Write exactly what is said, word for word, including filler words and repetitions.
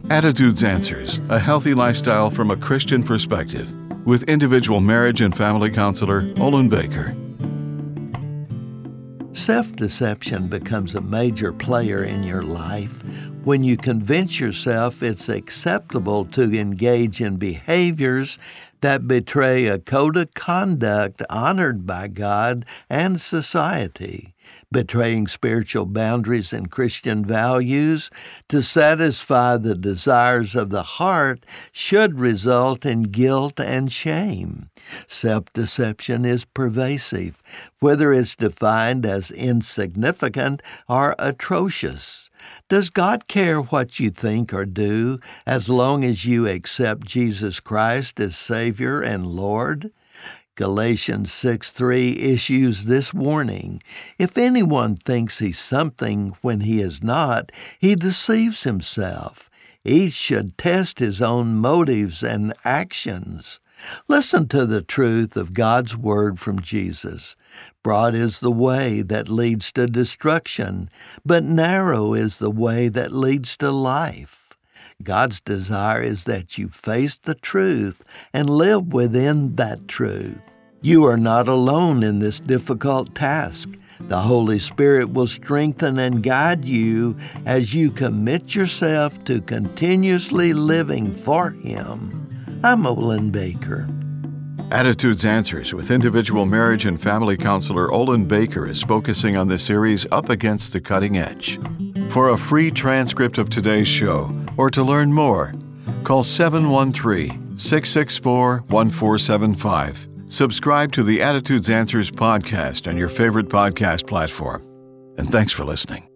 Attitudes Answers, a healthy lifestyle from a Christian perspective, with individual marriage and family counselor Olin Baker. Self-deception becomes a major player in your life when you convince yourself it's acceptable to engage in behaviors that betray a code of conduct honored by God and society. Betraying spiritual boundaries and Christian values to satisfy the desires of the heart should result in guilt and shame. Self-deception is pervasive, whether it's defined as insignificant or atrocious. Does God care what you think or do as long as you accept Jesus Christ as Savior and Lord? Galatians six three issues this warning. If anyone thinks he's something when he is not, he deceives himself. Each should test his own motives and actions. Listen to the truth of God's word from Jesus. Broad is the way that leads to destruction, but narrow is the way that leads to life. God's desire is that you face the truth and live within that truth. You are not alone in this difficult task. The Holy Spirit will strengthen and guide you as you commit yourself to continuously living for Him. I'm Olin Baker. Attitudes Answers with individual marriage and family counselor Olin Baker is focusing on the series Up Against the Cutting Edge. For a free transcript of today's show or to learn more, call seven one three, six six four, one four seven five. Subscribe to the Attitudes Answers podcast on your favorite podcast platform. And thanks for listening.